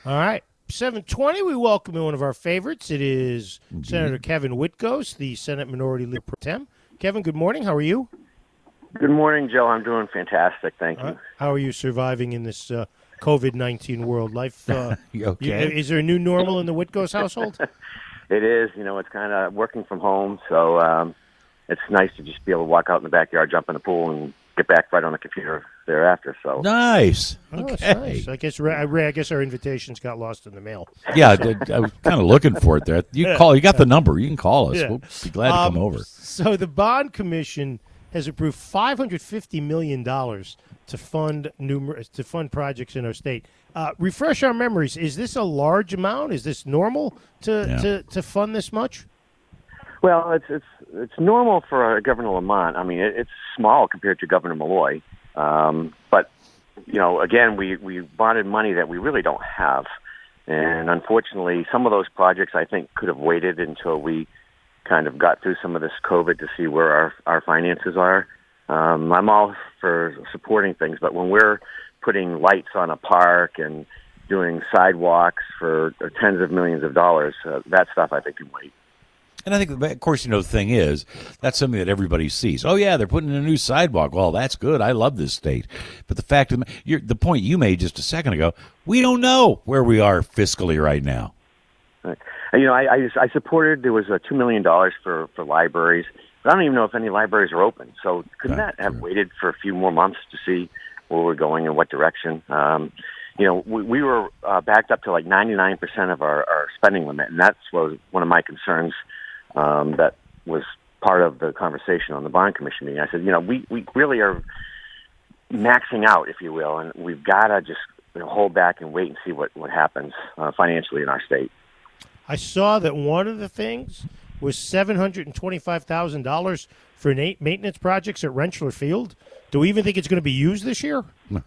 All right. 7:20, we welcome in one of our favorites. It is Senator Kevin Whitgose, the Senate Minority Leader Pro Tem. Kevin, good morning. How are you? Good morning, Joe. I'm doing fantastic. Thank you. How are you surviving in this COVID-19 world? Life, You okay? is there a new normal in the Whitgose household? It is. It's kind of working from home, so it's nice to just be able to walk out in the backyard, jump in the pool, and get back right on the computer thereafter. So Nice. Oh, Okay. that's nice. I guess our invitations got lost in the mail. Yeah, I was kind of looking for it there. You call. You got the number. You can call us. Yeah. We'll be glad to come over. So the Bond Commission has approved $550 million to fund projects in our state. Refresh our memories. Is this a large amount? Is this normal to fund this much? Well, it's normal for Governor Lamont. I mean, it's small compared to Governor Malloy, but again, we bonded money that we really don't have, and unfortunately, some of those projects I think could have waited until we kind of got through some of this COVID to see where our finances are. I'm all for supporting things, but when we're putting lights on a park and doing sidewalks for tens of millions of dollars, that stuff I think can wait. And I think, of course, the thing is, that's something that everybody sees. Oh, yeah, they're putting in a new sidewalk. Well, that's good. I love this state. But the fact of the point you made just a second ago, we don't know where we are fiscally right now. Right. I supported, there was $2 million for libraries, but I don't even know if any libraries are open. So couldn't that have waited for a few more months to see where we're going and what direction? We were backed up to like 99% of our spending limit, and that was one of my concerns. That was part of the conversation on the Bond Commission meeting. I said, we really are maxing out, if you will, and we've got to just hold back and wait and see what happens financially in our state. I saw that one of the things was $725,000 for maintenance projects at Rentschler Field. Do we even think it's going to be used this year?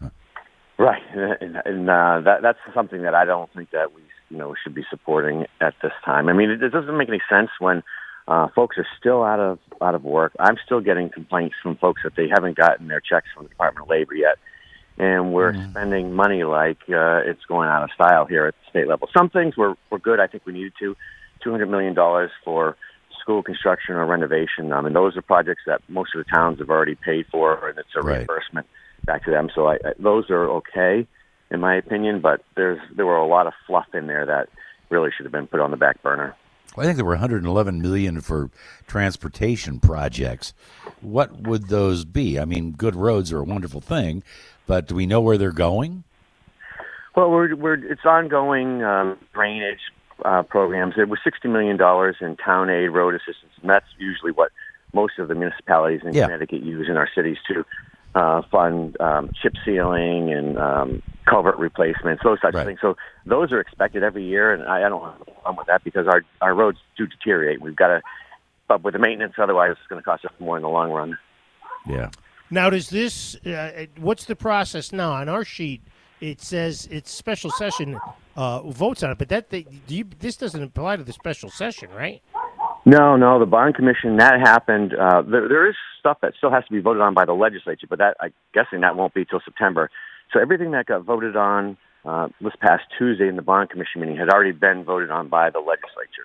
Right, and that's something that I don't think that we should be supporting at this time. I mean, it doesn't make any sense when folks are still out of work. I'm still getting complaints from folks that they haven't gotten their checks from the Department of Labor yet, and we're spending money like it's going out of style here at the state level. Some things were good. I think we needed $200 million for school construction or renovation. I mean, those are projects that most of the towns have already paid for, and it's a reimbursement back to them. So those are okay, in my opinion, but there were a lot of fluff in there that really should have been put on the back burner. Well, I think there were $111 million for transportation projects. What would those be? I mean, good roads are a wonderful thing, but do we know where they're going? Well, it's ongoing drainage programs. It was $60 million in town aid, road assistance, and that's usually what most of the municipalities in Connecticut use in our cities to fund chip sealing and culvert replacements, those types of things. So those are expected every year, and I don't have a problem with that because our roads do deteriorate. We've got to, but with the maintenance, otherwise it's going to cost us more in the long run. Yeah. Now, does this? What's the process now? On our sheet, it says it's special session votes on it, but this doesn't apply to the special session, right? No, the Bond Commission, that happened. There is stuff that still has to be voted on by the legislature, but I'm guessing that won't be till September. So everything that got voted on this past Tuesday in the Bond Commission meeting had already been voted on by the legislature.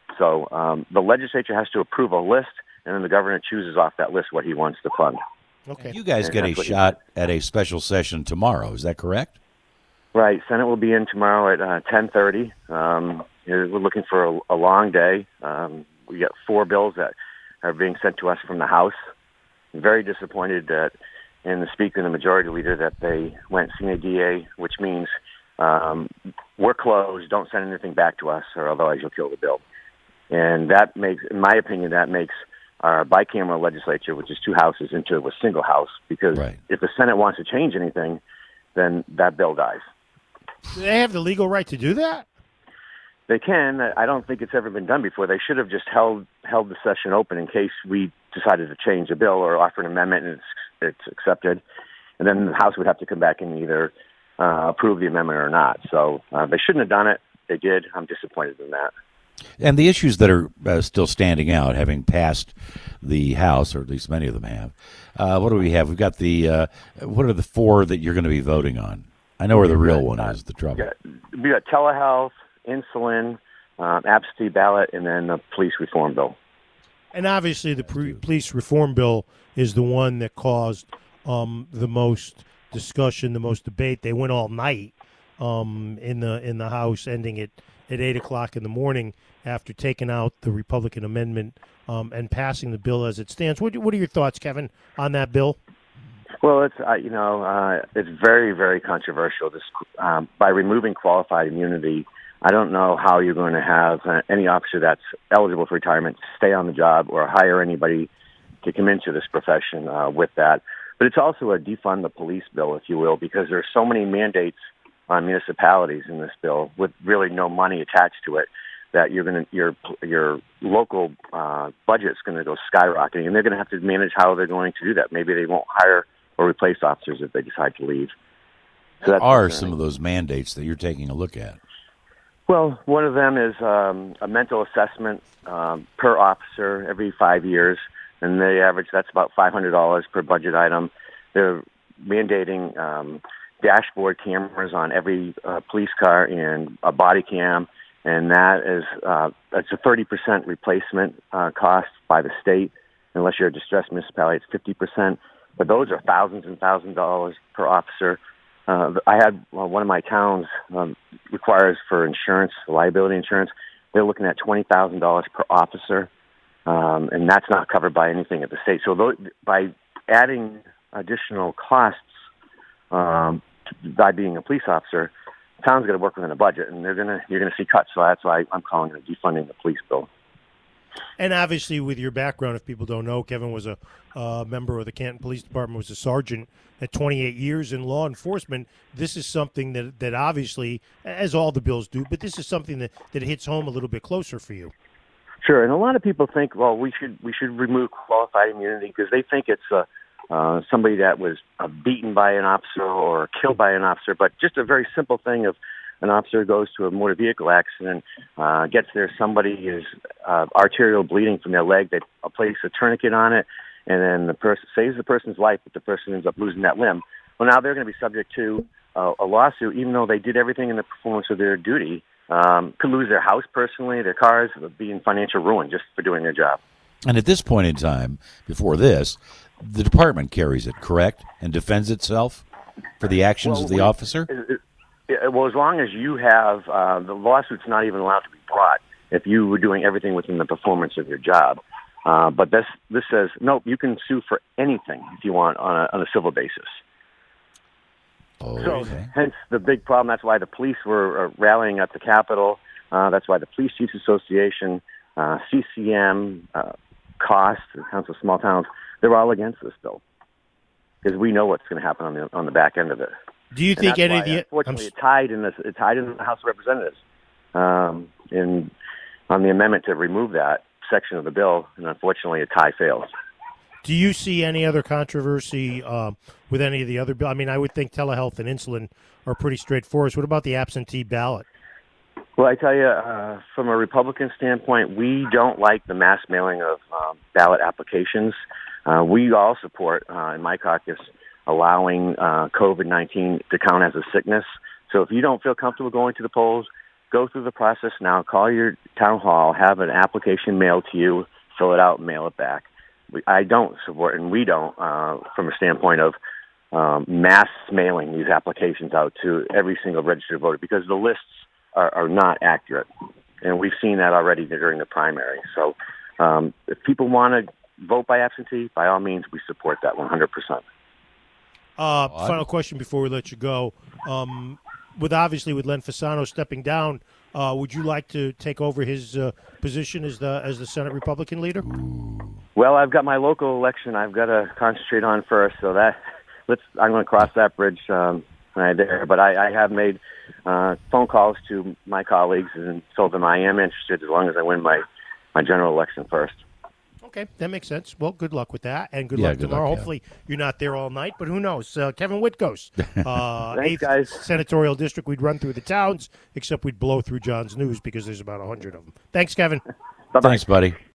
So the legislature has to approve a list, and then the governor chooses off that list what he wants to fund. Okay. You guys get a shot at a special session tomorrow. Is that correct? Right. Senate will be in tomorrow at 10:30. We're looking for a long day. We got 4 bills that are being sent to us from the House. I'm very disappointed that in the Speaker and the Majority Leader that they went sine die, which means we're closed, don't send anything back to us, or otherwise you'll kill the bill. And that makes, in my opinion, that makes our bicameral legislature, which is 2 houses, into a single house, because if the Senate wants to change anything, then that bill dies. Do they have the legal right to do that? They can. I don't think it's ever been done before. They should have just held the session open in case we decided to change a bill or offer an amendment and it's accepted. And then the House would have to come back and either approve the amendment or not. So they shouldn't have done it. They did. I'm disappointed in that. And the issues that are still standing out, having passed the House, or at least many of them have, what do we have? We've got what are the 4 that you're going to be voting on? I know where the real one is, the trouble. We got telehealth, insulin, absentee ballot, and then the police reform bill. And obviously, the police reform bill is the one that caused the most discussion, the most debate. They went all night in the House, ending at 8:00 in the morning after taking out the Republican amendment and passing the bill as it stands. What are your thoughts, Kevin, on that bill? Well, it's it's very, very controversial. This by removing qualified immunity, I don't know how you're going to have any officer that's eligible for retirement stay on the job or hire anybody to come into this profession with that. But it's also a defund the police bill, if you will, because there's so many mandates on municipalities in this bill with really no money attached to it that your local budget's going to go skyrocketing, and they're going to have to manage how they're going to do that. Maybe they won't hire or replace officers if they decide to leave. So what are some of those mandates that you're taking a look at? Well, one of them is a mental assessment per officer every 5 years, and they average that's about $500 per budget item. They're mandating dashboard cameras on every police car and a body cam, and that is it's a 30% replacement cost by the state. Unless you're a distressed municipality, it's 50%. But those are thousands and thousands of dollars per officer. I had one of my towns requires for insurance, liability insurance. They're looking at $20,000 per officer, and that's not covered by anything at the state. So by adding additional costs by being a police officer, the town's going to work within a budget, and you're going to see cuts. So that's why I'm calling it defunding the police bill. And obviously, with your background, if people don't know, Kevin was a member of the Canton Police Department, was a sergeant at 28 years in law enforcement. This is something that obviously, as all the bills do, but this is something that hits home a little bit closer for you. Sure, and a lot of people think, well, we should remove qualified immunity because they think it's somebody that was beaten by an officer or killed by an officer, but just a very simple thing of an officer goes to a motor vehicle accident, gets there, somebody is arterial bleeding from their leg, they place a tourniquet on it, and then the person saves the person's life, but the person ends up losing that limb. Well, now they're going to be subject to a lawsuit, even though they did everything in the performance of their duty. Could lose their house personally, their cars, be in financial ruin just for doing their job. And at this point in time, before this, the department carries it, correct, and defends itself for the actions of the officer? Well, as long as you have, the lawsuit's not even allowed to be brought if you were doing everything within the performance of your job. But this says, nope, you can sue for anything if you want on a civil basis. Okay. So, hence the big problem. That's why the police were rallying at the Capitol. That's why the Police Chiefs Association, CCM, COST, the Council of Small Towns, they're all against this bill because we know what's going to happen on the back end of it. Do you think any of the? Unfortunately, it tied in the House of Representatives, on the amendment to remove that section of the bill, and unfortunately, a tie fails. Do you see any other controversy with any of the other bills? I mean, I would think telehealth and insulin are pretty straightforward. What about the absentee ballot? Well, I tell you, from a Republican standpoint, we don't like the mass mailing of ballot applications. We all support, in my caucus, allowing COVID-19 to count as a sickness. So if you don't feel comfortable going to the polls, go through the process now. Call your town hall, have an application mailed to you, fill it out, and mail it back. I don't support, and we don't, from a standpoint of mass mailing these applications out to every single registered voter because the lists are not accurate. And we've seen that already during the primary. So if people want to vote by absentee, by all means, we support that 100%. Final question before we let you go. With Len Fasano stepping down, would you like to take over his position as the Senate Republican leader? Well, I've got my local election I've got to concentrate on first, so I'm going to cross that bridge right there. But I have made phone calls to my colleagues and told them I am interested as long as I win my general election first. Okay, that makes sense. Well, good luck with that, and good luck tomorrow. Hopefully you're not there all night, but who knows? Kevin Whitgos, 8th Senatorial District. We'd run through the towns, except we'd blow through John's News because there's about 100 of them. Thanks, Kevin. Bye-bye. Thanks, buddy.